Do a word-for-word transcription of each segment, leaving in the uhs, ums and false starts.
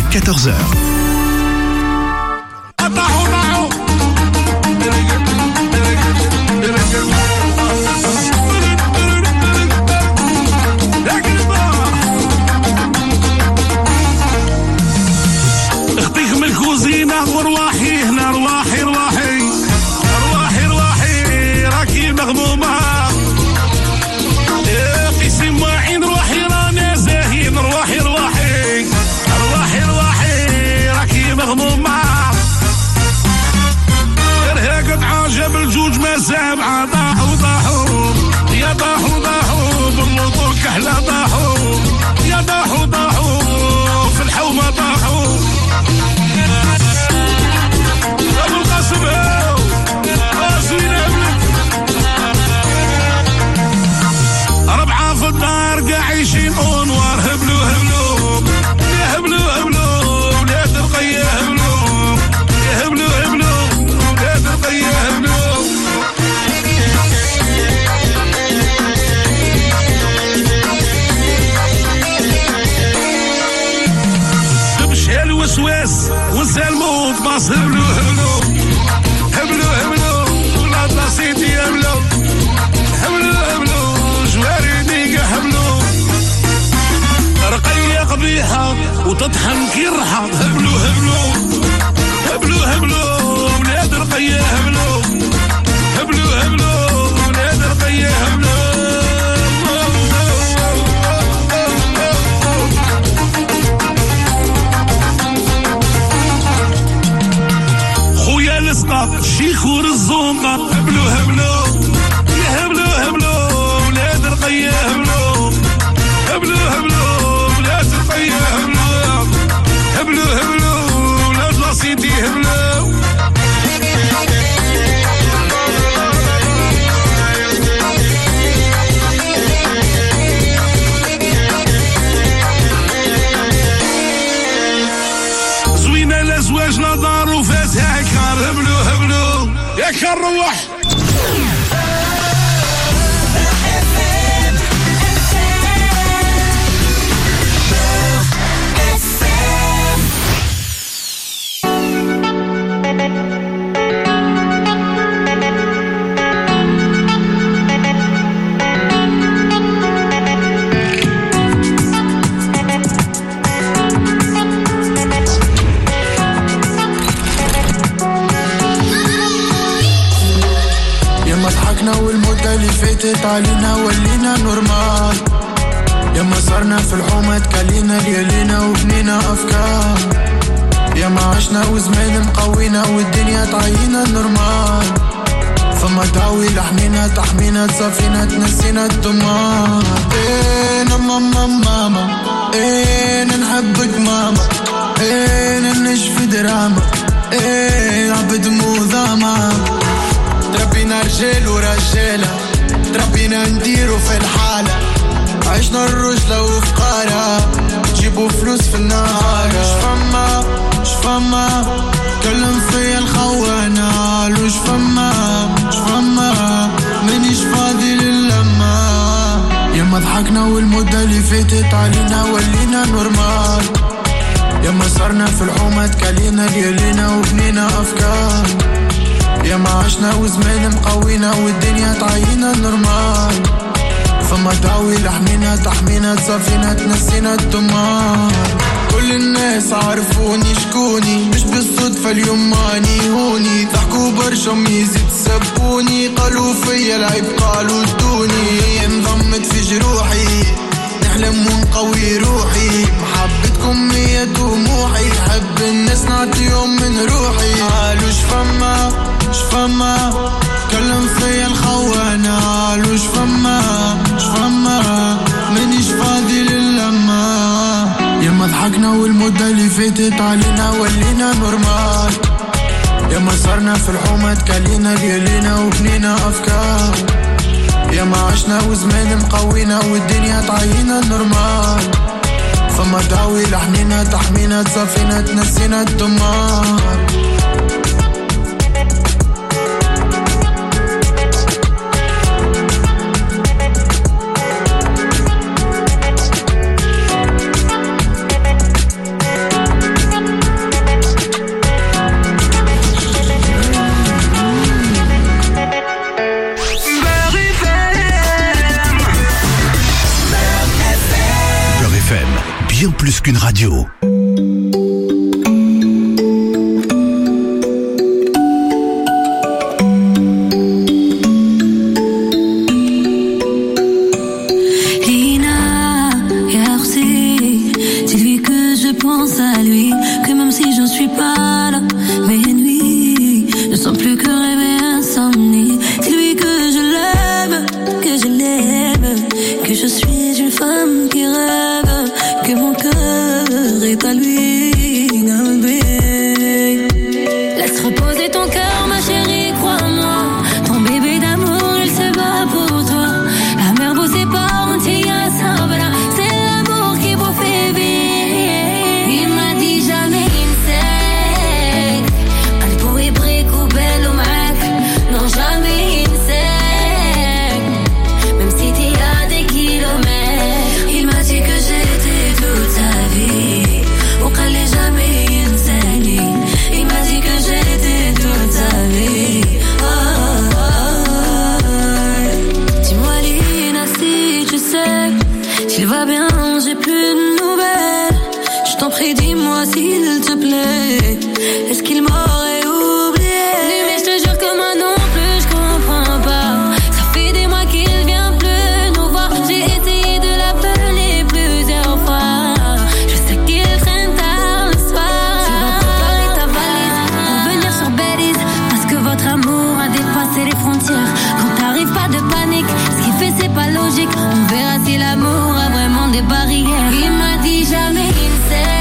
quatorze heures. اخطيك من الكوزينة ورواحي هنا رواحي رواحي رواحي رواحي راكي مغمومة في سماعين رواحي رانا زاهين رواحي رواحي رواحي رواحي راكي مغمومة ارهاقت عجب الجوج ما سامعة ضاحوا ضاحوا يا ضاحوا ضاحوا باللطو كحلة ضاحوا يا ضاحوا ضاحوا في الحومة ضاحوا أبو القاسم هاو أزوين أبلك ربعة في الدار قاعيشين أنوار هبلو هبلو يا هبلو هبلو ولاد رقية هبلو يا هبلو هبلو ولاد رقية هبلو تمشي الوسواس والزلموت باص هبلو هبلو هبلو هبلو ولاد نصيتي هبلو هبلو هبلو جواري ديقة هبلو رقية قبيحة وتطحن كرحة هبلو هبلو هبلو هبلو ولاد رقية هبلو هبلو هبلو ولاد رقية هبلو خويا الاسقاط شيخور الزونقة هبلو هبلو يا هبلو هبلو ولاد رقية هبلو هبلو هبلو ولاد رقية هبلو هبلو هبلو ولاد لاسيتي هبلو زوينة الازواج نظار وفاتها كار هبلو هبلو يا كار روح والمدة اللي فاتت علينا ولينا نورمال ياما صرنا في الحومة تكلينا ليالينا وبنينا أفكار ياما عشنا وزمان مقوينا والدنيا تعينا نورمال فما دعوي لحمينا تحمينا تصافينا تنسينا الدمار ايه ماما ماما ايه نحبك ماما ايه نشفي دراما ايه عبد موذاما تربينا رجال ورجالة تربينا نديرو في الحالة عشنا الرجلة وفقارة تجيبو فلوس في النهار شفما شفما كلم فيا الخوانة لوش فما شفما منيش فاضي للما ياما ضحكنا والمدة اللي فاتت علينا ولينا نورمال ياما صرنا في الحومة تكلينا ليالينا وبنينا أفكار ياما عشنا وزمان مقوينا والدنيا تعينا نورمال فما دعوي لحمينا تحمينا تصافينا تنسينا الدمار كل الناس عرفوني شكوني مش بالصدفة اليوم ماني هوني ضحكوا برشا ميزي تسبوني قالوا فيا العيب قالوا ادوني انضمت في جروحي نحلم ونقوي روحي محبتكم هي طموحي حب الناس نعطيهم من روحي قالوا شفما شفما كلم فيا الخوانة قالوا شفما شفما منيش فاضي للما ياما ضحكنا والمدة اللي فاتت علينا ولينا نورمال ياما صرنا في الحومة تكلينا ليالينا وبنينا أفكار ياما عشنا وزمان مقوينا والدنيا تعينا نورمال فما دعوي لحنينا تحمينا تصافينا تنسينا الدمار bien plus qu'une radio. Pense à lui, que même si je suis pas là, mes nuits ne sont plus que rêves et insomnie. Dis-lui que je l'aime, que je l'aime, que je suis une femme qui rêve, que mon cœur est à lui. Laisse reposer ton cœur, ma chérie, crois-moi. Ton bébé d'amour, il se bat pour toi. La mer vous sépare, on t'y a ça, voilà. C'est l'amour qui vous fait vivre. Dis-moi s'il te plaît, est-ce qu'il m'aurait oublié? Mais je te jure que moi non plus je comprends pas. Ça fait des mois qu'il vient plus nous voir. J'ai essayé de l'appeler plusieurs fois. Je sais qu'il traîne tard le soir. Tu vas préparer ta valise pour venir sur Belize, parce que votre amour a dépassé les frontières. Quand t'arrives, pas de panique, ce qu'il fait c'est pas logique. On verra si l'amour a vraiment des barrières. Il m'a dit jamais il sait.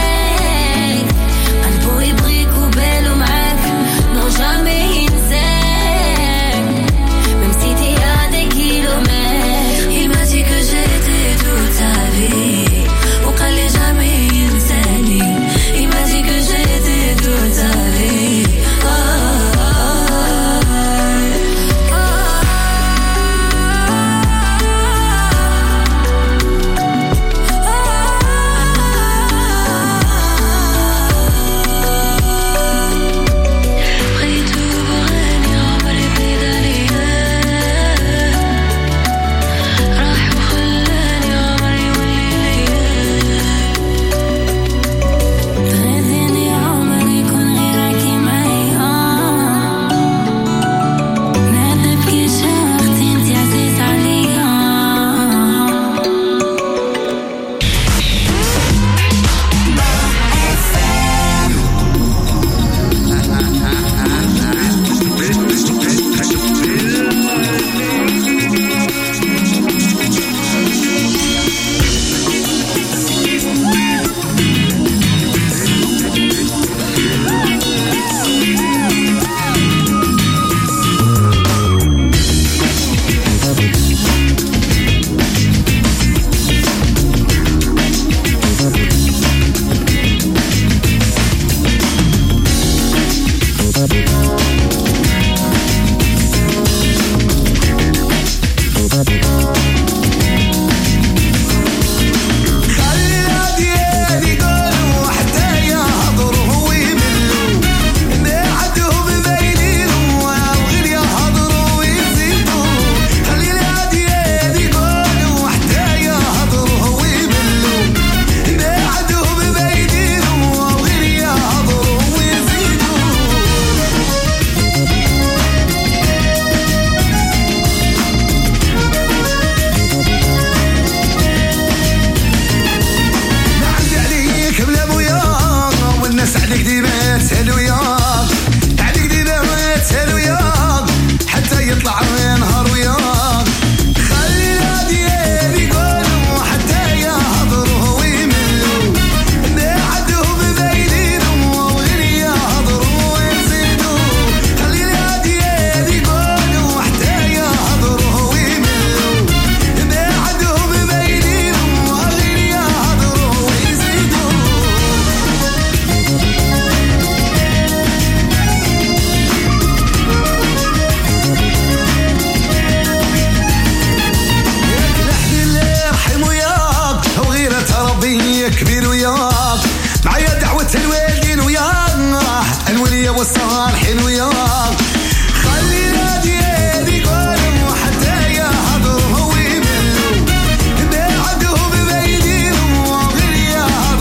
Jamais insecte, même si t'es à des kilomètres. Il m'a dit que j'étais toute sa vie, au calais jamais insecte. Il m'a dit que j'étais toute sa vie. Oh, oh, oh, والصالحين وياك خلي نادي يقولوا حتى يهضروا ويملوا بعدهم بيديهم وغير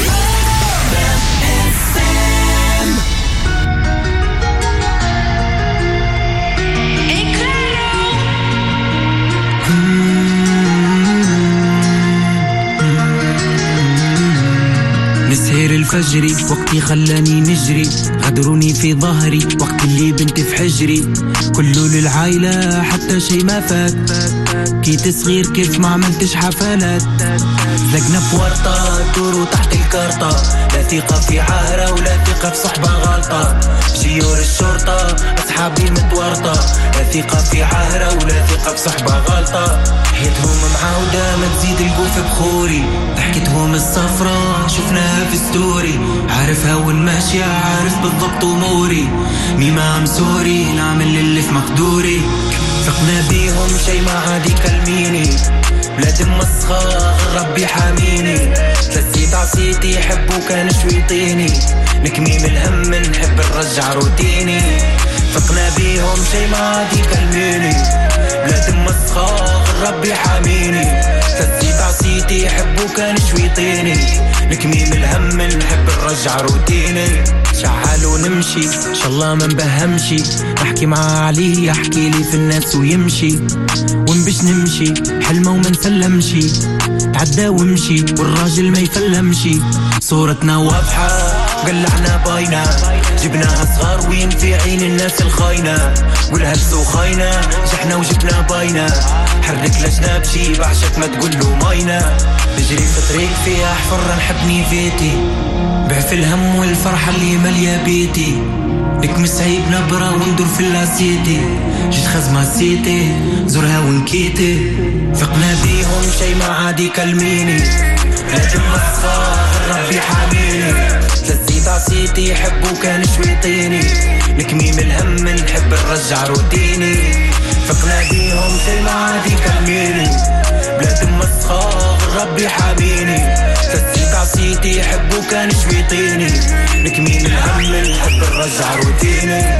نسهر الفجري وقتي خلاني نجري، غدروني في ظهري وقت اللي بنتي في حجري، كله للعايلة حتى شي ما فات، كي تصغير كيف ما عملتش حفلات، زقنا في ورطة دورو تحت الكارطة، لا ثقة في عاهرة ولا ثقة في صحبة غلطة، جيور الشرطة أصحابي متورطة، لا ثقة في عاهرة ولا ثقة في صحبة غلطة، حياتهم معاودة ما تزيد القوف بخوري، ضحكتهم الصفرة شفناها في ستوري، عارفها وين ماشية عارف بالضبط أموري، ميما مسوري نعمل اللي في مقدوري، ثقنا بيهم شي ما عادي كلميني، بلاد مسخة ربي حاميني، تلسيت عصيتي حبو كان شويطيني، نكميم الهم نحب نرجع روتيني، ثقنا بيهم شي ما عادي كلميني، بلاد مسخة ربي حاميني، تلسيت عصيتي حبو كان شويطيني، نكميم الهم نحب نرجع روتيني، شعال ونمشي ان شاء الله ما نبهمشي، نحكي معاه عليه يحكي لي في الناس ويمشي، وين باش نمشي حلمه وما نسلمشي، تعدى ومشي والراجل ما يفلمشي، صورتنا واضحة قلعنا باينة، جبناها صغار وين في عين الناس الخاينة، والهلس وخاينة جحنا وجبنا باينة، حرك لجنا بشي بعشق ما تقولو ماينة، بجري في طريق فيها حفرة نحبني فيتي، بع في الهم والفرحة اللي مالية بيتي، نكمس عيب نبرة وندور في اللاسيتي، جيت خزمة سيتي زورها ونكيتي، ثقنا بيهم شي ما عادي كلميني، لازم مصفار ربي حاميني، تلزيت عصيتي حبو كان شويطيني، نكميم الهم نحب نرجع روتيني، ثقنا بيهم شي ما عادي كلميني، بلاد مسخة ربي حاميني، تلزيت عصيتي حبو كان شويطيني، نكميم الهم نحب نرجع روتيني.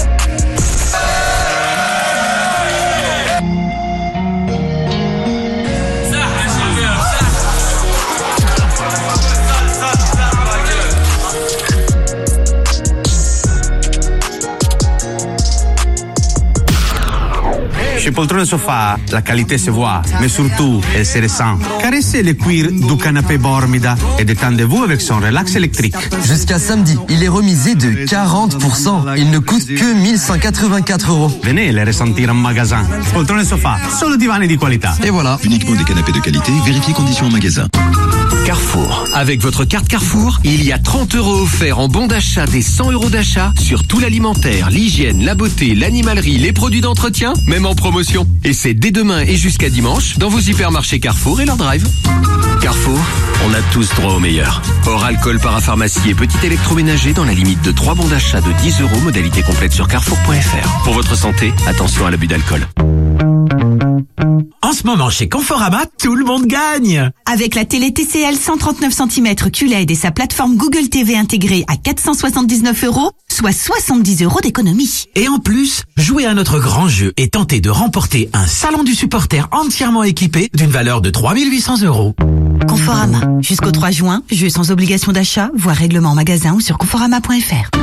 Chez Poltrone Sofa, la qualité se voit, mais surtout, elle se ressent. Caressez le cuir du canapé Bormida et détendez-vous avec son relax électrique. Jusqu'à samedi, il est remisé de quarante pour cent. Il ne coûte que mille cent quatre-vingt-quatre euros. Venez les ressentir en magasin. Poltrone Sofa, solo divani di qualità. Et voilà. Uniquement des canapés de qualité, vérifiez conditions en magasin. Carrefour. Avec votre carte Carrefour, il y a trente euros offerts en bon d'achat des cent euros d'achat sur tout l'alimentaire, l'hygiène, la beauté, l'animalerie, les produits d'entretien, même en promotion. Et c'est dès demain et jusqu'à dimanche dans vos hypermarchés Carrefour et leur drive. Carrefour, on a tous droit au meilleur. Hors alcool, parapharmacie et petit électroménager dans la limite de trois bons d'achat de dix euros, modalité complète sur carrefour point f r. Pour votre santé, attention à l'abus d'alcool. En ce moment, chez Conforama, tout le monde gagne. Avec la télé T C L cent trente-neuf centimètres Q L E D et sa plateforme Google T V intégrée à quatre cent soixante-dix-neuf euros, soit soixante-dix euros d'économie. Et en plus, jouez à notre grand jeu et tentez de remporter un salon du supporter entièrement équipé d'une valeur de trois mille huit cents euros. Conforama. Jusqu'au trois juin, jeu sans obligation d'achat, voire règlement en magasin ou sur conforama point f r.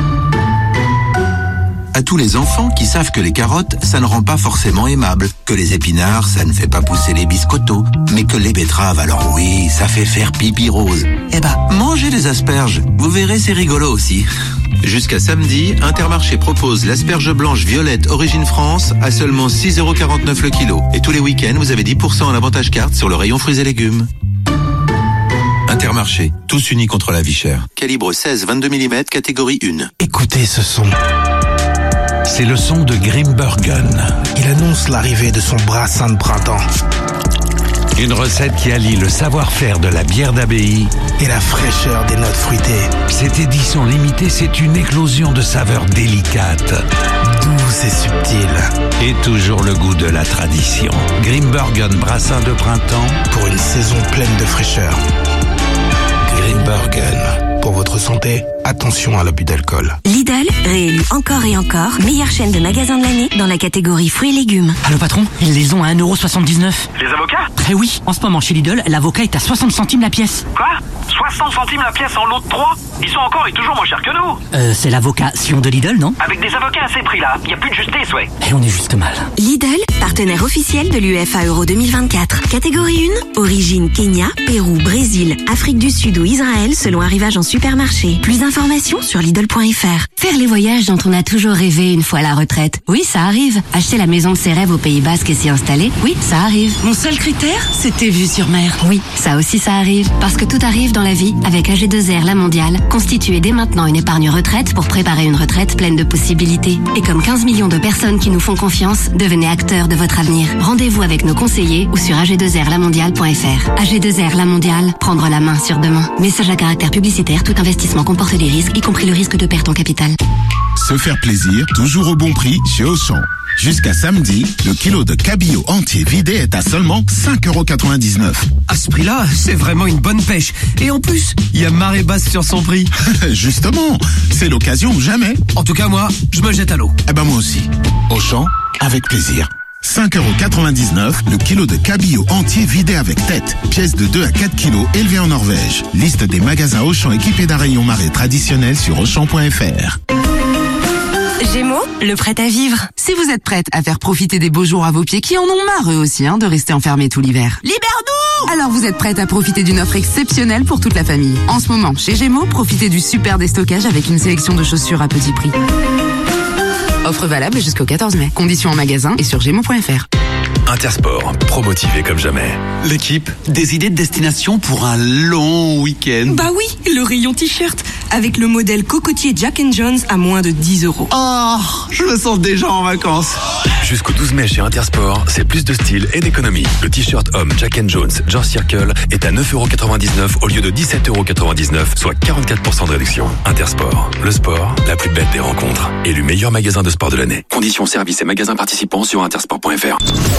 À tous les enfants qui savent que les carottes, ça ne rend pas forcément aimable, que les épinards, ça ne fait pas pousser les biscottos, mais que les betteraves, alors oui, ça fait faire pipi rose. Eh ben, mangez les asperges, vous verrez, c'est rigolo aussi. Jusqu'à samedi, Intermarché propose l'asperge blanche violette Origine France à seulement six euros quarante-neuf le kilo. Et tous les week-ends, vous avez dix pour cent en avantage carte sur le rayon fruits et légumes. Intermarché, tous unis contre la vie chère. Calibre seize vingt-deux millimètres, catégorie un. Écoutez ce son. C'est le son de Grimbergen. Il annonce l'arrivée de son brassin de printemps. Une recette qui allie le savoir-faire de la bière d'abbaye et la fraîcheur des notes fruitées. Cette édition limitée, c'est une éclosion de saveurs délicates, douces et subtiles. Et toujours le goût de la tradition. Grimbergen brassin de printemps pour une saison pleine de fraîcheur. Grimbergen, pour votre santé, attention à l'abus d'alcool. Lidl, réélu encore et encore, meilleure chaîne de magasins de l'année dans la catégorie fruits et légumes. Allô patron, ils les ont à un euro soixante-dix-neuf. Les avocats? Eh oui, en ce moment chez Lidl, l'avocat est à soixante centimes la pièce. Quoi? soixante centimes la pièce en lot de trois? Ils sont encore et toujours moins chers que nous. Euh, c'est l'avocat Sion de Lidl, non? Avec des avocats à ces prix-là, il n'y a plus de justice, ouais. Et on est juste mal. Lidl, partenaire officiel de l'U F A Euro deux mille vingt-quatre. Catégorie un, origine Kenya, Pérou, Brésil, Afrique du Sud ou Israël selon arrivage en supermarché. Plus d'informations sur Lidl point F R. Faire les voyages dont on a toujours rêvé une fois à la retraite. Oui, ça arrive. Acheter la maison de ses rêves au Pays Basque et s'y installer. Oui, ça arrive. Mon seul critère, c'était vue sur mer. Oui, ça aussi ça arrive. Parce que tout arrive dans la vie avec A G deux R La Mondiale. Constituez dès maintenant une épargne retraite pour préparer une retraite pleine de possibilités. Et comme quinze millions de personnes qui nous font confiance, devenez acteurs de votre avenir. Rendez-vous avec nos conseillers ou sur A G deux R la mondiale point F R. A G deux R La Mondiale, prendre la main sur demain. Message à caractère publicitaire, tout investissement comporte des risques, y compris le risque de perte en capital. Se faire plaisir, toujours au bon prix chez Auchan. Jusqu'à samedi, le kilo de cabillaud entier vidé est à seulement cinq euros quatre-vingt-dix-neuf. À ce prix-là, c'est vraiment une bonne pêche. Et en plus, il y a marée basse sur son prix. Justement, c'est l'occasion ou jamais. En tout cas, moi, je me jette à l'eau. Eh ben moi aussi. Auchan, avec plaisir. cinq euros quatre-vingt-dix-neuf, le kilo de cabillaud entier vidé avec tête. Pièce de deux à quatre kilos élevée en Norvège. Liste des magasins Auchan équipés d'un rayon marée traditionnel sur Auchan point F R. Gémeaux, le prêt à vivre. Si vous êtes prête à faire profiter des beaux jours à vos pieds qui en ont marre eux aussi hein, de rester enfermés tout l'hiver. Libère-nous! Alors vous êtes prête à profiter d'une offre exceptionnelle pour toute la famille. En ce moment, chez Gémeaux, profitez du super déstockage avec une sélection de chaussures à petit prix. Offre valable jusqu'au quatorze mai. Conditions en magasin et sur gémeaux point F R. Intersport, pro-motivé comme jamais. L'équipe, des idées de destination pour un long week-end. Bah oui, le rayon t-shirt avec le modèle cocotier Jack and Jones à moins de dix euros. Oh, je me sens déjà en vacances. Jusqu'au douze mai chez Intersport, c'est plus de style et d'économie. Le t-shirt homme Jack and Jones George Circle est à neuf euros quatre-vingt-dix-neuf au lieu de dix-sept euros quatre-vingt-dix-neuf, soit quarante-quatre pour cent de réduction. Intersport, le sport, la plus belle des rencontres. Élu meilleur magasin de sport de l'année. Conditions, services et magasins participants sur intersport point F R.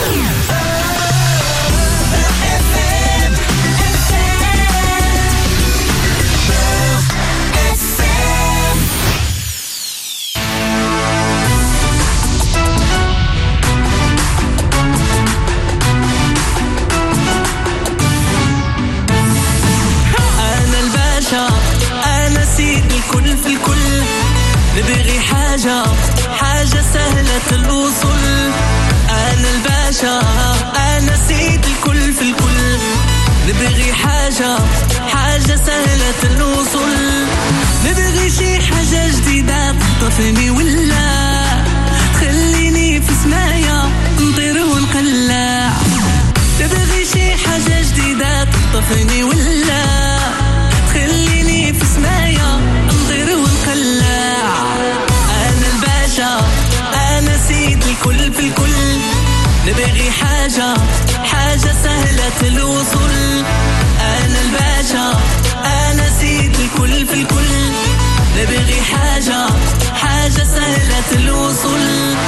نبغي حاجة حاجة سهلة الوصول أنا الباشا أنا سيد الكل في الكل نبغي حاجة حاجة سهلة الوصول نبغي شي حاجة جديدة تخطفني ولا تخليني في سمايا نطير ونقلع نبغي شي حاجة جديدة تخطفني ولا تخليني في سمايا نطير ونقلع أنا الباشا أنا سيد الكل في الكل نبغي حاجة حاجة سهلة الوصول أنا الباشا أنا سيد الكل في الكل نبغي حاجة حاجة سهلة الوصول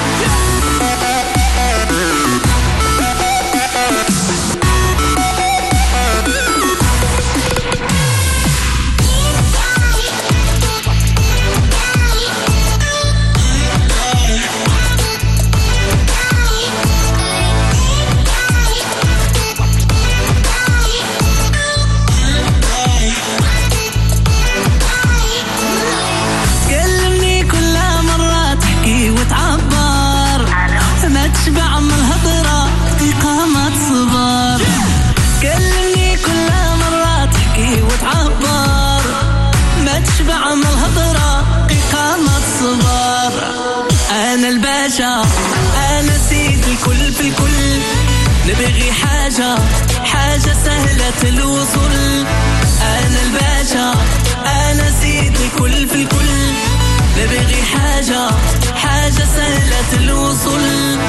تشبع من الهضرة إقامة صبر كلمني كل مرة تحكي وتعبر ما تشبع من الهضرة إقامة صبر أنا الباشا أنا سيد الكل في الكل نبغي حاجة حاجة سهلة الوصول أنا الباشا أنا سيد الكل في الكل نبغي حاجة حاجة سهلة الوصول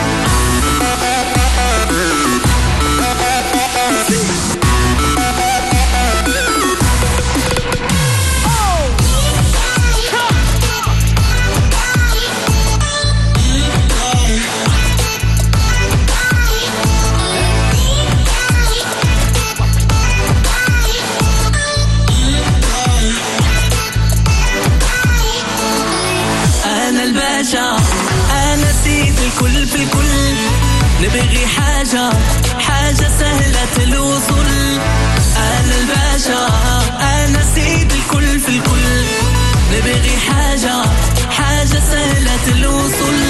سيد الكل في الكل نبغي حاجة حاجة سهلة الوصول أنا الباشا أنا سيد الكل في الكل نبغي حاجة حاجة سهلة الوصول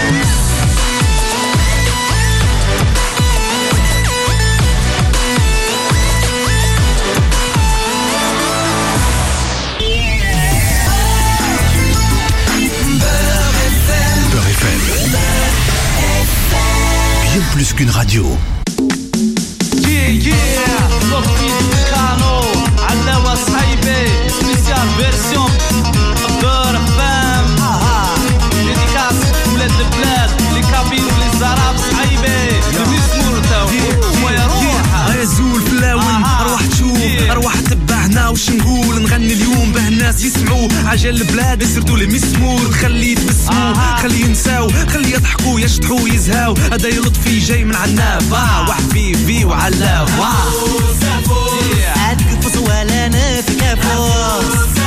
Bien plus qu'une radio. Yeah, yeah, sorti du Cano, Adawa Saïbé, spécial version Beurre Femme. Dédicace, boulette de bled, les Kabyles ou les Arabes Saïbé, le Mismour Tao, ويروح غيزول فلاون أروح تشوف أروح تبعنا وش نقول نغني اليوم به الناس يسمعوا عجل البلاد سيرتو لي مسمور خليه يتبسموا خليه ينساو خليه يضحكوا يشطحوا يزهاو هذا لطفي جاي من عناب واحد في في وعلاف هاديك الفصوالة أنا في كابوس